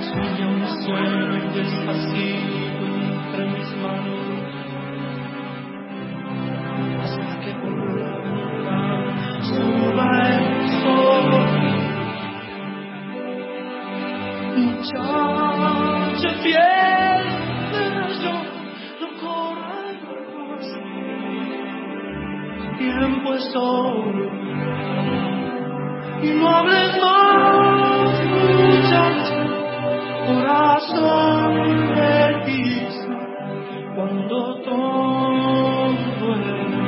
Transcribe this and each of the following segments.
Sueña un sueño despacito entre mis manos, hasta que por la suba el sol. Muchacha fiel, yo no corras, tiempo es oro, y no hables más, muchacha, corazón de tiza, cuando todo duele,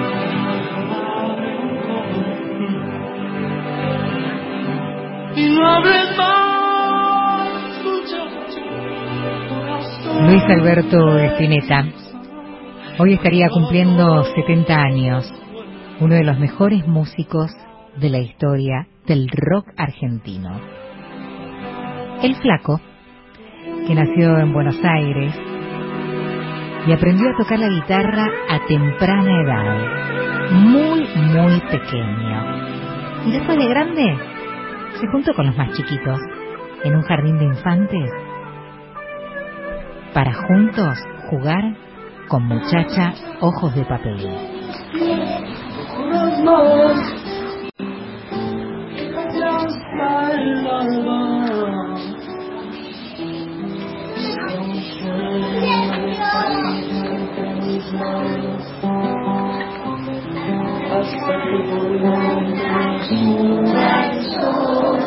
y no hables más, muchacha, corazón. Luis Alberto Spinetta hoy estaría cumpliendo 70 años, uno de los mejores músicos de la historia del rock argentino. El Flaco, que nació en Buenos Aires y aprendió a tocar la guitarra a temprana edad, muy pequeño. Y después de grande, se juntó con los más chiquitos en un jardín de infantes para juntos jugar con Muchacha Ojos de Papel. Hasta que volvamos suba el sol.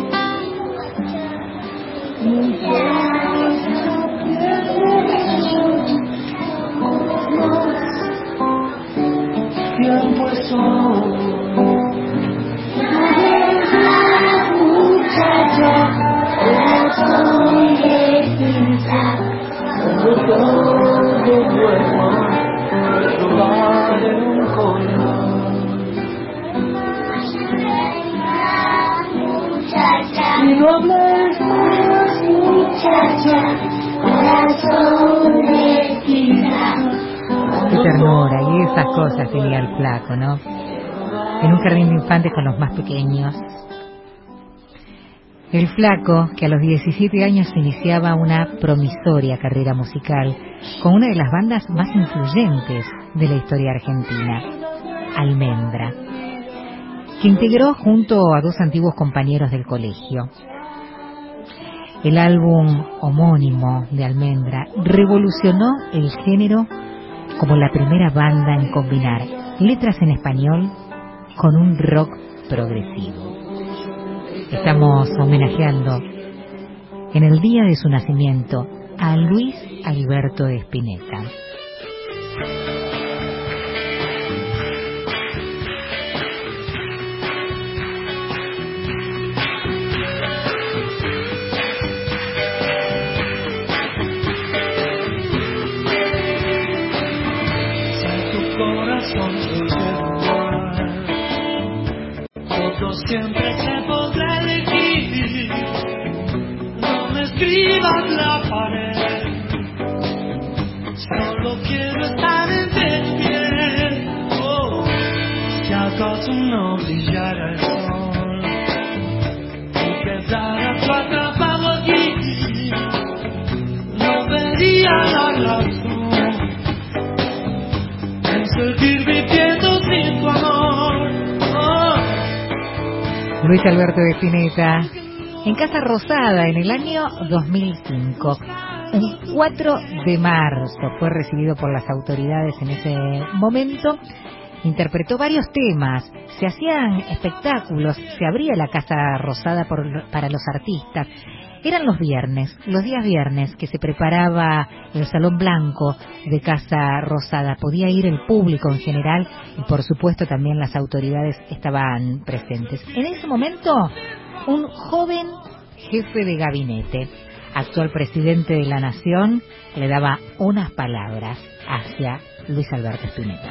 Tiempo es oro, muchacha, corazón de tiza, cuando todo duerma, robaré un color. Y no hables más, muchacha, corazón de tiza. Qué ternura, y esas cosas tenía el Flaco, ¿no? En un jardín de infantes con los más pequeños. El Flaco, que a los 17 años iniciaba una promisoria carrera musical con una de las bandas más influyentes de la historia argentina, Almendra, que integró junto a dos antiguos compañeros del colegio. El álbum homónimo de Almendra revolucionó el género como la primera banda en combinar letras en español con un rock progresivo. Estamos homenajeando en el día de su nacimiento a Luis Alberto Spinetta. Siempre se podrá elegir, no me escribas la pared, solo quiero estar en pie, oh, si acaso no brillara el sol y quedara tú atrapado aquí, no vería la razón en seguir viviendo sin tu amor. Luis Alberto Spinetta, en Casa Rosada en el año 2005. El 4 de marzo fue recibido por las autoridades en ese momento. Interpretó varios temas, se hacían espectáculos, se abría la Casa Rosada para los artistas. Eran los días viernes, que se preparaba el Salón Blanco de Casa Rosada. Podía ir el público en general y, por supuesto, también las autoridades estaban presentes. En ese momento, un joven jefe de gabinete, actual presidente de la Nación, le daba unas palabras hacia Luis Alberto Spinetta.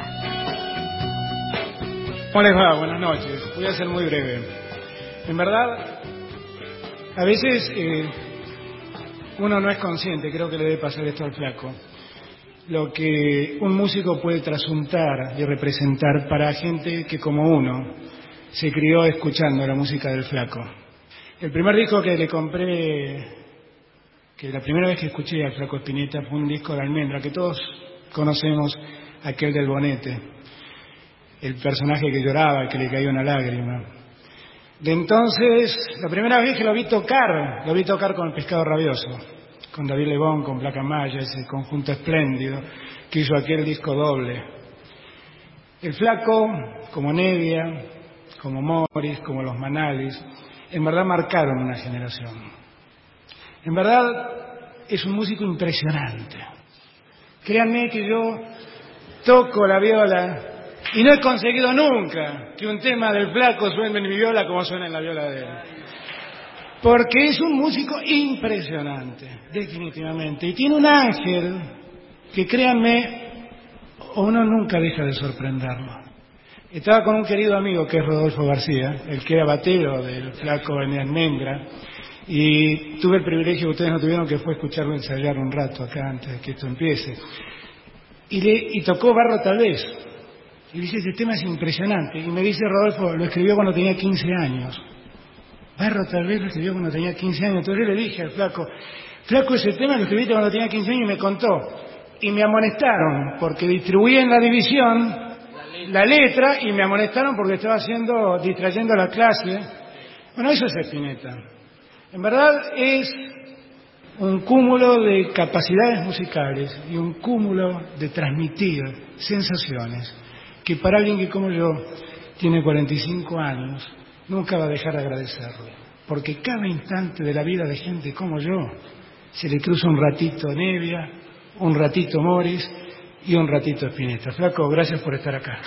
¿Cómo les va? Buenas noches. Voy a ser muy breve. En verdad, a veces uno no es consciente, creo que le debe pasar esto al Flaco, lo que un músico puede trasuntar y representar para gente que, como uno, se crió escuchando la música del Flaco. El primer disco que le compré que la primera vez que escuché al Flaco Spinetta fue un disco de Almendra, que todos conocemos, aquel del bonete, el personaje que lloraba, el que le caía una lágrima. De entonces, la primera vez que lo vi tocar con el Pescado Rabioso, con David Lebón, con Placa Maya, ese conjunto espléndido que hizo aquel disco doble. El Flaco, como Nevia, como Morris, como los Manalis, en verdad marcaron una generación. En verdad es un músico impresionante. Créanme que yo toco la viola y no he conseguido nunca que un tema del Flaco suene en mi viola como suena en la viola de él. Porque es un músico impresionante, definitivamente. Y tiene un ángel que, créanme, uno nunca deja de sorprenderlo. Estaba con un querido amigo que es Rodolfo García, el que era batero del Flaco en Almendra, y tuve el privilegio que ustedes no tuvieron, que fue escucharlo ensayar un rato acá antes de que esto empiece. Y tocó Barro Tal Vez. Y dice, ese tema es impresionante. Y me dice Rodolfo, lo escribió cuando tenía 15 años. Barro Tal Vez lo escribió cuando tenía 15 años. Entonces yo le dije al Flaco, ese tema lo escribiste cuando tenía 15 años, y me contó. Y me amonestaron porque distribuí en la división la letra y me amonestaron porque estaba distrayendo la clase. Bueno, eso es Spinetta. En verdad es un cúmulo de capacidades musicales y un cúmulo de transmitir sensaciones que para alguien que como yo tiene 45 años nunca va a dejar de agradecerle, porque cada instante de la vida de gente como yo se le cruza un ratito Nevia, un ratito Morris y un ratito Spinetta. Flaco, gracias por estar acá.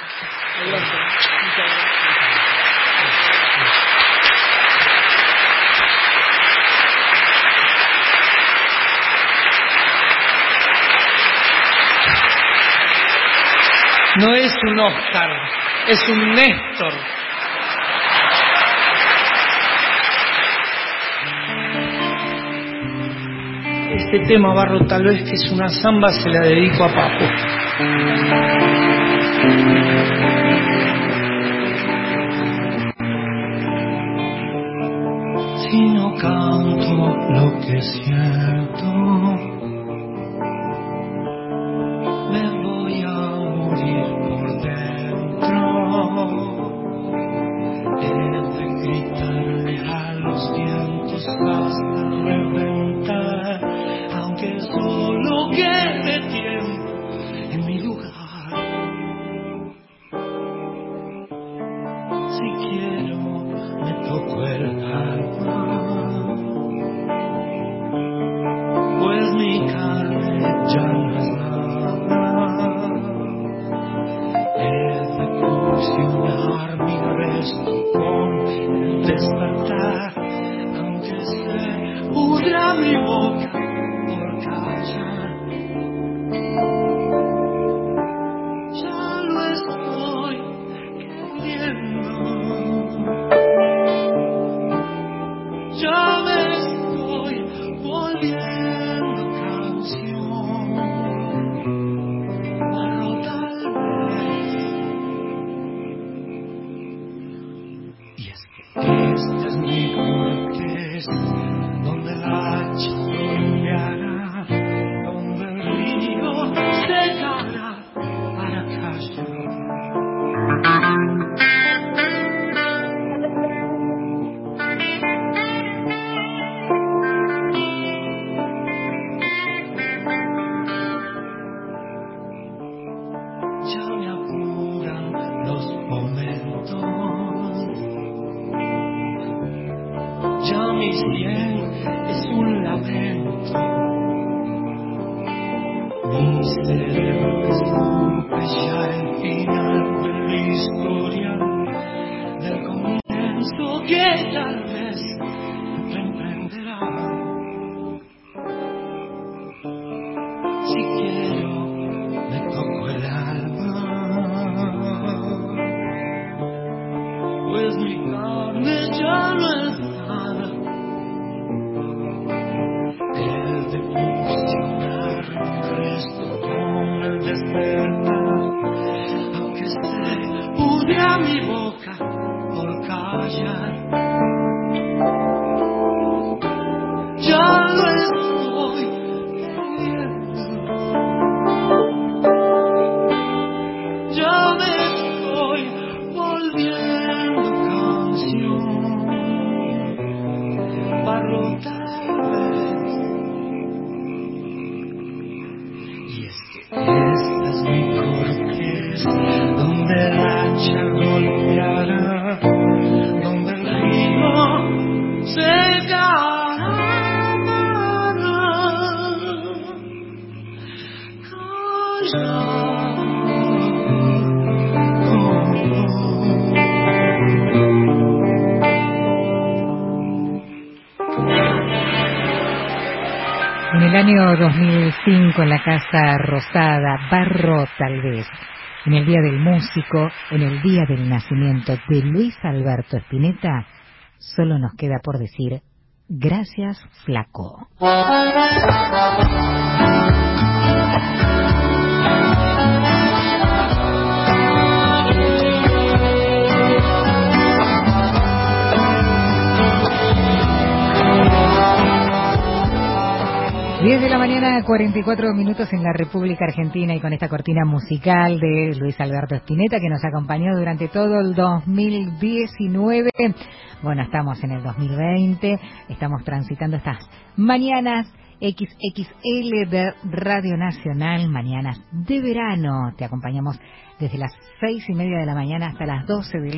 No es un Oscar, es un Néstor. Este tema, Barro Tal Vez, que es una samba, se la dedico a Papo. Si no canto lo que siento, me voy a morir por dentro. He de gritarle a los vientos hasta reventar, aunque solo quede tiempo en mi lugar. Si quiero, me toco el alma, pues mi carne ya no es nada. He de fusionar mi resto con el despertar, aunque se pudra mi boca por callar. Ya lo estoy queriendo, ya me estoy volviendo canción. Barro Tal Vez. Y es que esta es mi corteza, donde el hacha golpeará, donde el río secará para callar. Ya me apuran los momentos, ya mi sien es un lamento, mi cerebro escupe ya el final de la historia, del comienzo que tal vez reemprenderá. Si quiero, me toco el alma, pues mi carne ya no es nada. He de fusionar mi resto con el despertar, aunque se pudra mi boca por callar. En el año 2005, en la Casa Rosada, Barro tal vez, en el Día del Músico, en el día del nacimiento de Luis Alberto Spinetta, solo nos queda por decir, gracias, flaco. 10 de la mañana, 44 minutos en la República Argentina, y con esta cortina musical de Luis Alberto Spinetta que nos acompañó durante todo el 2019. Bueno, estamos en el 2020, estamos transitando estas mañanas XXL de Radio Nacional, mañanas de verano. Te acompañamos desde las 6:30 de la mañana hasta las 12 de